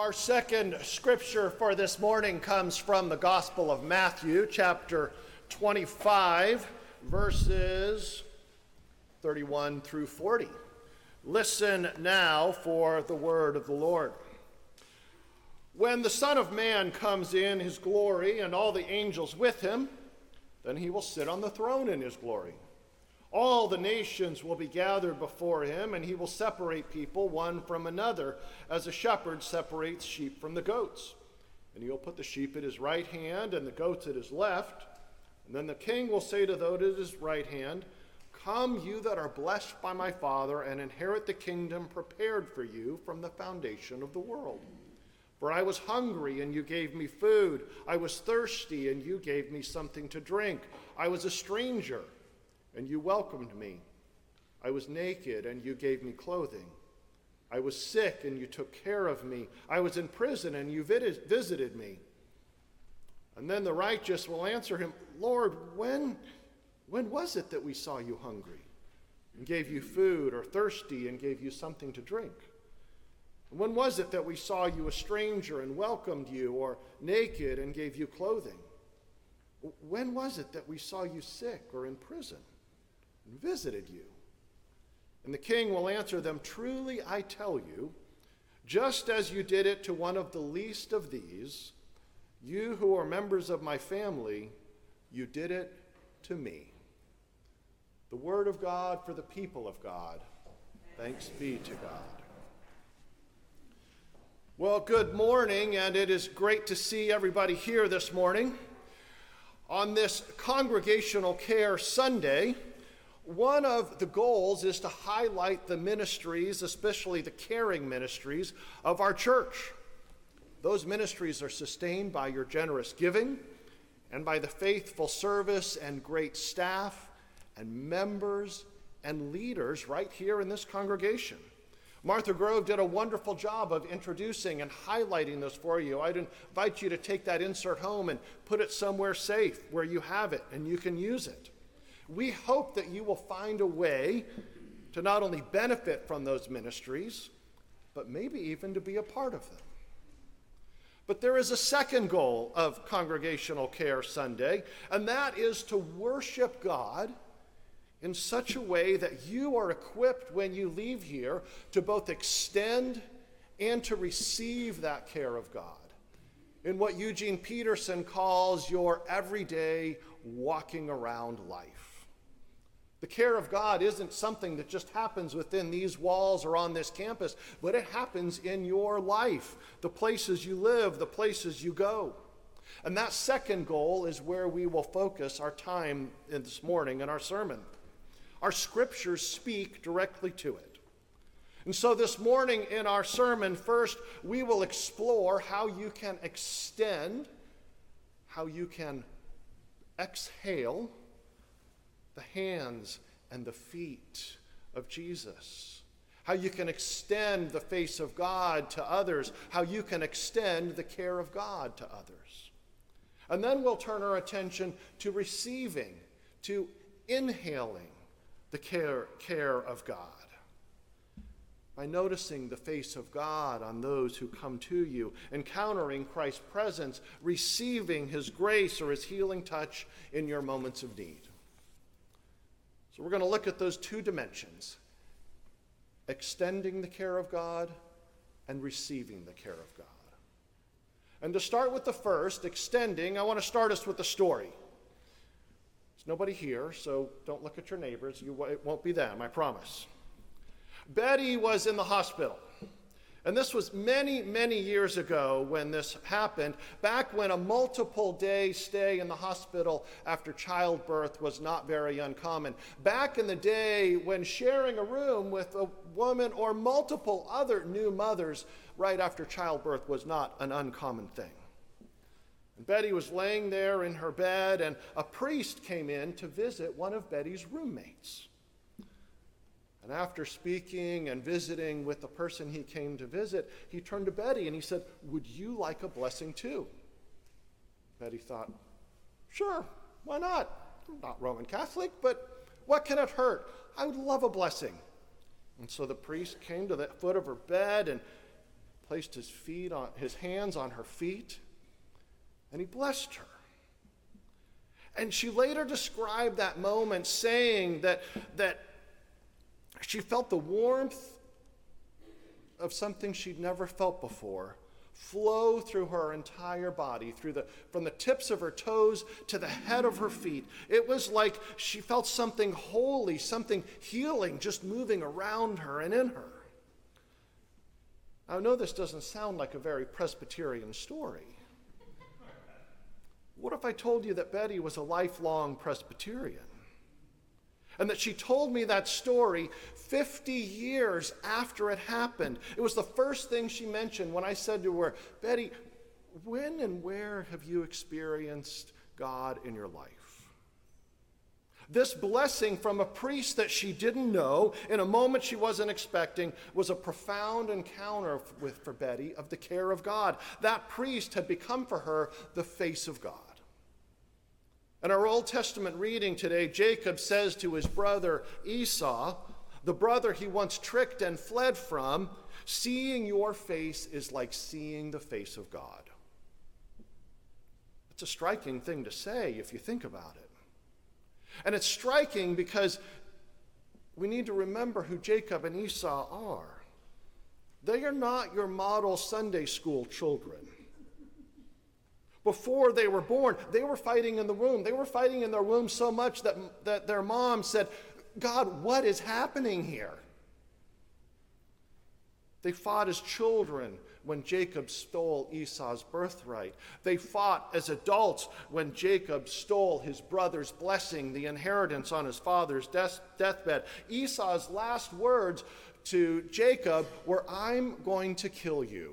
Our second scripture for this morning comes from the Gospel of Matthew, chapter 25, verses 31 through 40. Listen now for the word of the Lord. When the Son of Man comes in his glory and all the angels with him, then he will sit on the throne in his glory. All the nations will be gathered before him, and he will separate people one from another, as a shepherd separates sheep from the goats. And he will put the sheep at his right hand and the goats at his left. And then the king will say to those at his right hand, "Come, you that are blessed by my Father, and inherit the kingdom prepared for you from the foundation of the world. For I was hungry, and you gave me food. I was thirsty, and you gave me something to drink. I was a stranger, and you welcomed me. I was naked, and you gave me clothing. I was sick, and you took care of me. I was in prison, and you visited me." And then the righteous will answer him, "Lord, when was it that we saw you hungry and gave you food, or thirsty and gave you something to drink? And when was it that we saw you a stranger and welcomed you, or naked and gave you clothing? When was it that we saw you sick or in prison and visited you?" And the king will answer them, "Truly I tell you, just as you did it to one of the least of these, you who are members of my family, you did it to me." The word of God for the people of God. Thanks be to God. Well, good morning, and it is great to see everybody here this morning. On this Congregational Care Sunday, one of the goals is to highlight the ministries, especially the caring ministries of our church. Those ministries are sustained by your generous giving and by the faithful service and great staff and members and leaders right here in this congregation. Martha Grove did a wonderful job of introducing and highlighting those for you. I'd invite you to take that insert home and put it somewhere safe where you have it and you can use it. We hope that you will find a way to not only benefit from those ministries, but maybe even to be a part of them. But there is a second goal of Congregational Care Sunday, and that is to worship God in such a way that you are equipped when you leave here to both extend and to receive that care of God in what Eugene Peterson calls your everyday walking around life. The care of God isn't something that just happens within these walls or on this campus, but it happens in your life, the places you live, the places you go. And that second goal is where we will focus our time this morning in our sermon. Our scriptures speak directly to it. And so this morning in our sermon, first, we will explore how you can extend, how you can exhale the hands and the feet of Jesus, how you can extend the face of God to others, how you can extend the care of God to others. And then we'll turn our attention to receiving, to inhaling the care of God, by noticing the face of God on those who come to you, encountering Christ's presence, receiving his grace or his healing touch in your moments of need. So we're going to look at those two dimensions, extending the care of God and receiving the care of God. And to start with the first, extending, I want to start us with a story. Nobody here, so don't look at your neighbors. It won't be them, I promise. Betty was in the hospital. And this was many, many years ago when this happened, back when a multiple-day stay in the hospital after childbirth was not very uncommon. Back in the day when sharing a room with a woman or multiple other new mothers right after childbirth was not an uncommon thing. And Betty was laying there in her bed, and a priest came in to visit one of Betty's roommates. And after speaking and visiting with the person he came to visit, he turned to Betty and he said, "Would you like a blessing too?" Betty thought, "Sure, why not? I'm not Roman Catholic, but what can it hurt? I would love a blessing." And so the priest came to the foot of her bed and placed his hands on her feet, and he blessed her. And she later described that moment saying that she felt the warmth of something she'd never felt before flow through her entire body, from the tips of her toes to the head of her feet. It was like she felt something holy, something healing just moving around her and in her. I know this doesn't sound like a very Presbyterian story. What if I told you that Betty was a lifelong Presbyterian? And that she told me that story 50 years after it happened. It was the first thing she mentioned when I said to her, Betty, when and where have you experienced God in your life? This blessing from a priest that she didn't know in a moment she wasn't expecting was a profound encounter for Betty of the care of God. That priest had become for her the face of God. In our Old Testament reading today, Jacob says to his brother Esau, the brother he once tricked and fled from, seeing your face is like seeing the face of God. It's a striking thing to say if you think about it. And it's striking because we need to remember who Jacob and Esau are. They are not your model Sunday school children. Before they were born, they were fighting in the womb. They were fighting in their womb so much that their mom said, God, what is happening here? They fought as children when Jacob stole Esau's birthright. They fought as adults when Jacob stole his brother's blessing, the inheritance on his father's deathbed. Esau's last words to Jacob were, I'm going to kill you.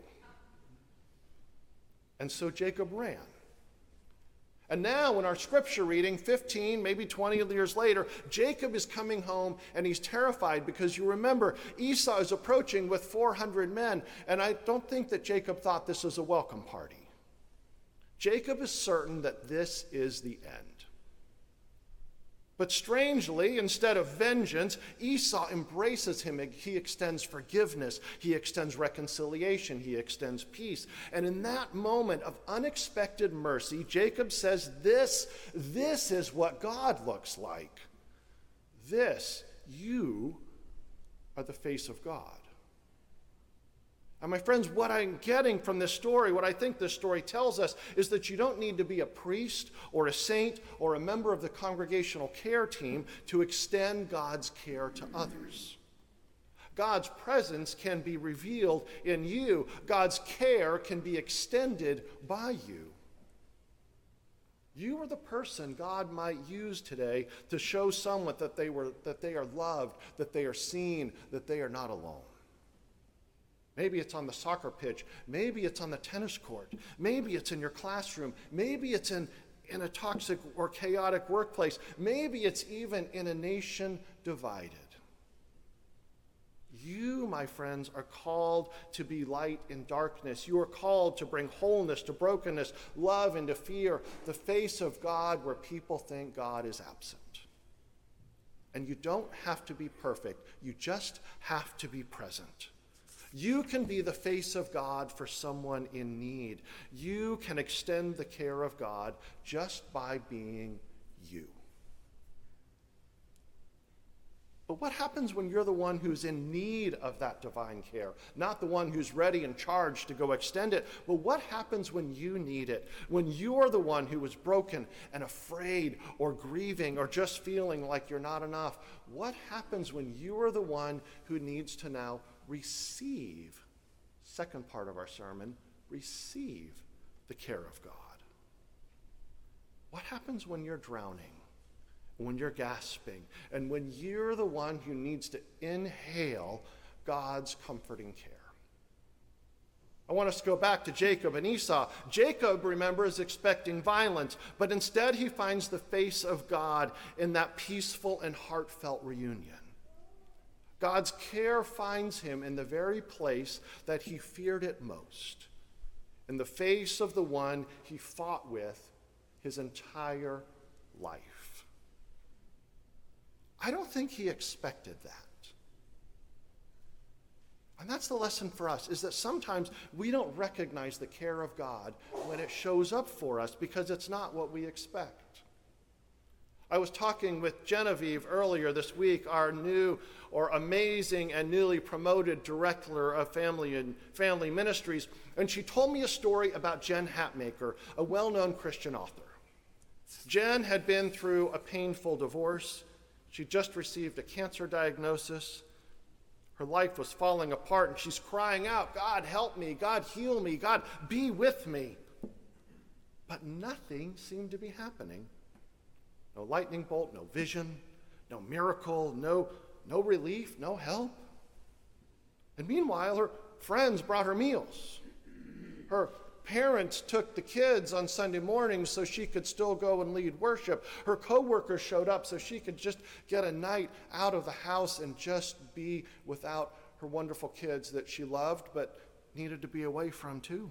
And so Jacob ran. And now in our scripture reading, 15, maybe 20 years later, Jacob is coming home and he's terrified because you remember Esau is approaching with 400 men. And I don't think that Jacob thought this was a welcome party. Jacob is certain that this is the end. But strangely, instead of vengeance, Esau embraces him. He extends forgiveness. He extends reconciliation. He extends peace. And in that moment of unexpected mercy, Jacob says, this is what God looks like. You are the face of God. And my friends, what I'm getting from this story, what I think this story tells us, is that you don't need to be a priest or a saint or a member of the congregational care team to extend God's care to others. God's presence can be revealed in you. God's care can be extended by you. You are the person God might use today to show someone that they are loved, that they are seen, that they are not alone. Maybe it's on the soccer pitch. Maybe it's on the tennis court. Maybe it's in your classroom. Maybe it's in a toxic or chaotic workplace. Maybe it's even in a nation divided. You, my friends, are called to be light in darkness. You are called to bring wholeness to brokenness, love into fear, the face of God where people think God is absent. And you don't have to be perfect. You just have to be present. You can be the face of God for someone in need. You can extend the care of God just by being you. But what happens when you're the one who's in need of that divine care, not the one who's ready and charged to go extend it? But what happens when you need it, when you're the one who is broken and afraid or grieving or just feeling like you're not enough? What happens when you are the one who needs to now receive, second part of our sermon, receive the care of God? What happens when you're drowning, when you're gasping, and when you're the one who needs to inhale God's comforting care? I want us to go back to Jacob and Esau. Jacob, remember, is expecting violence, but instead he finds the face of God in that peaceful and heartfelt reunion. God's care finds him in the very place that he feared it most, in the face of the one he fought with his entire life. I don't think he expected that. And that's the lesson for us, is that sometimes we don't recognize the care of God when it shows up for us because it's not what we expect. I was talking with Genevieve earlier this week, our new or amazing and newly promoted director of family ministries, and she told me a story about Jen Hatmaker, a well-known Christian author. Jen had been through a painful divorce. She just received a cancer diagnosis. Her life was falling apart, and she's crying out, God, help me, God, heal me, God, be with me. But nothing seemed to be happening. No lightning bolt, no vision, no miracle, no relief, no help. And meanwhile, her friends brought her meals. Her parents took the kids on Sunday mornings so she could still go and lead worship. Her coworkers showed up so she could just get a night out of the house and just be without her wonderful kids that she loved but needed to be away from too.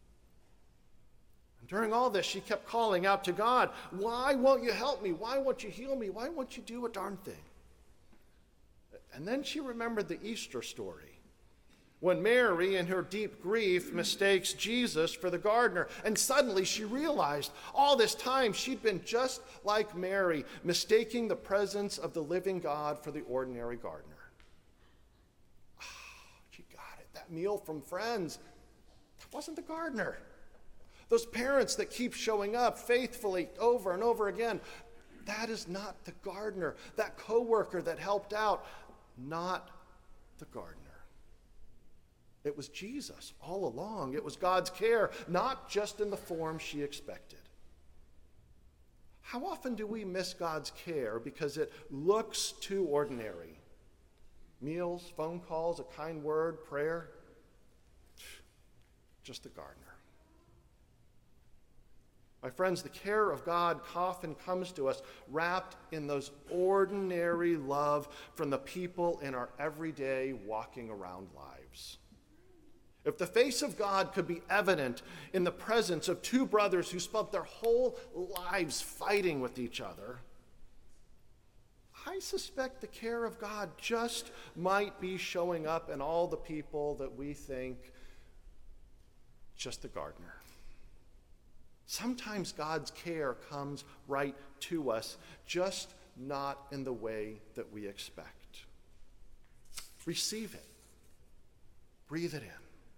And during all this, she kept calling out to God, why won't you help me? Why won't you heal me? Why won't you do a darn thing? And then she remembered the Easter story, when Mary, in her deep grief, mistakes Jesus for the gardener. And suddenly she realized all this time she'd been just like Mary, mistaking the presence of the living God for the ordinary gardener. She got it. That meal from friends, that wasn't the gardener. Those parents that keep showing up faithfully over and over again, that is not the gardener. That coworker that helped out, not the gardener. It was Jesus all along. It was God's care, not just in the form she expected. How often do we miss God's care because it looks too ordinary? Meals, phone calls, a kind word, prayer. Just the gardener. My friends, the care of God often comes to us wrapped in those ordinary love from the people in our everyday walking around lives. If the face of God could be evident in the presence of two brothers who spent their whole lives fighting with each other, I suspect the care of God just might be showing up in all the people that we think just the gardener. Sometimes God's care comes right to us, just not in the way that we expect. Receive it. Breathe it in.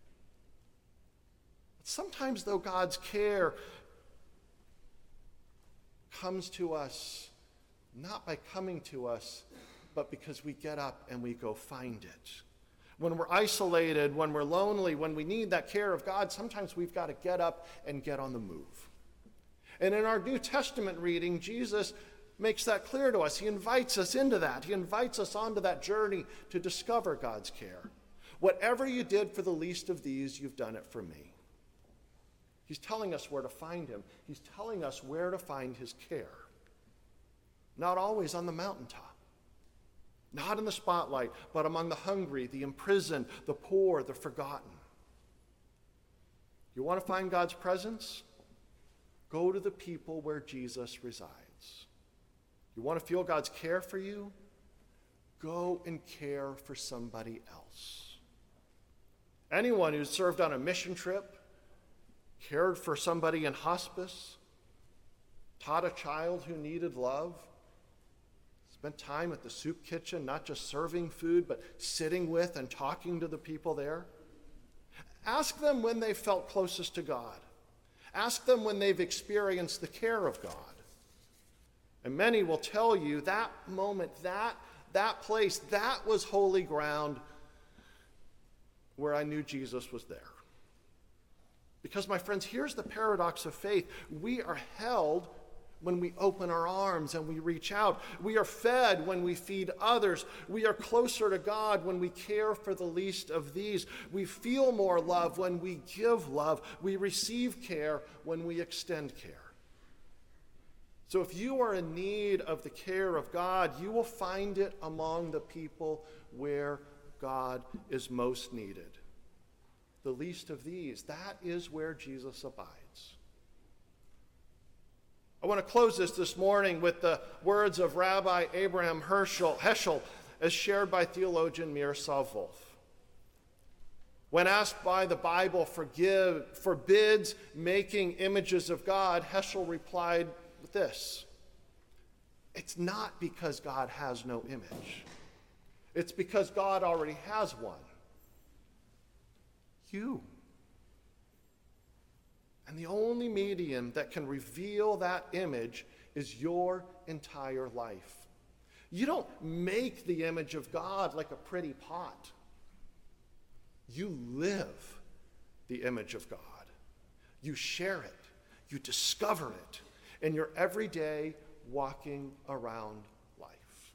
Sometimes, though, God's care comes to us not by coming to us, but because we get up and we go find it. When we're isolated, when we're lonely, when we need that care of God, sometimes we've got to get up and get on the move. And in our New Testament reading, Jesus makes that clear to us. He invites us into that. He invites us onto that journey to discover God's care. Whatever you did for the least of these, you've done it for me. He's telling us where to find him. He's telling us where to find his care. Not always on the mountaintop, not in the spotlight, but among the hungry, the imprisoned, the poor, the forgotten. You want to find God's presence? Go to the people where Jesus resides. You want to feel God's care for you? Go and care for somebody else. Anyone who's served on a mission trip, cared for somebody in hospice, taught a child who needed love, spent time at the soup kitchen, not just serving food, but sitting with and talking to the people there. Ask them when they felt closest to God. Ask them when they've experienced the care of God. And many will tell you that moment, that place, that was holy ground where I knew Jesus was there. Because, my friends, here's the paradox of faith. We are held when we open our arms and we reach out. We are fed when we feed others. We are closer to God when we care for the least of these. We feel more love when we give love. We receive care when we extend care. So if you are in need of the care of God, you will find it among the people where God is most needed. The least of these, that is where Jesus abides. I want to close this morning with the words of Rabbi Abraham Heschel, as shared by theologian Mir Savvolf. When asked why the Bible forbids making images of God, Heschel replied with this: it's not because God has no image. It's because God already has one. You. And the only medium that can reveal that image is your entire life. You don't make the image of God like a pretty pot. You live the image of God. You share it. You discover it in your everyday walking around life.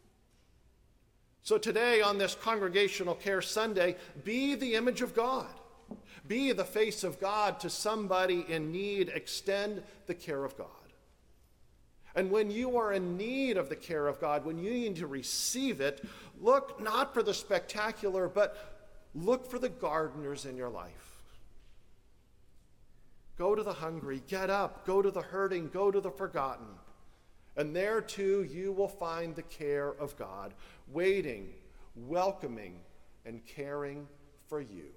So today, on this Congregational Care Sunday, be the image of God. Be the face of God to somebody in need. Extend the care of God. And when you are in need of the care of God, when you need to receive it, look not for the spectacular, but look for the gardeners in your life. Go to the hungry, get up, go to the hurting, go to the forgotten. And there too you will find the care of God, waiting, welcoming, and caring for you.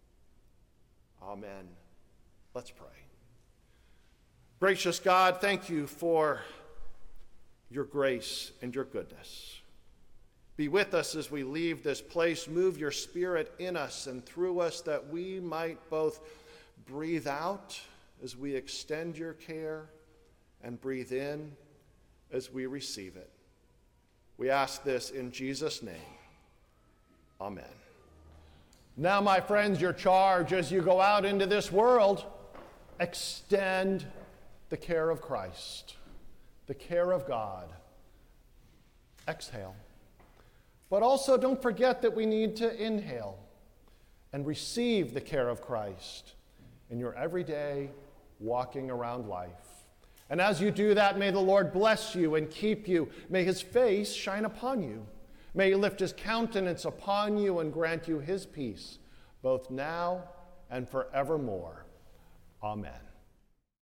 Amen. Let's pray. Gracious God, thank you for your grace and your goodness. Be with us as we leave this place. Move your Spirit in us and through us that we might both breathe out as we extend your care and breathe in as we receive it. We ask this in Jesus' name. Amen. Now, my friends, your charge as you go out into this world, extend the care of Christ, the care of God. Exhale. But also don't forget that we need to inhale and receive the care of Christ in your everyday walking around life. And as you do that, may the Lord bless you and keep you. May his face shine upon you. May he lift his countenance upon you and grant you his peace, both now and forevermore. Amen.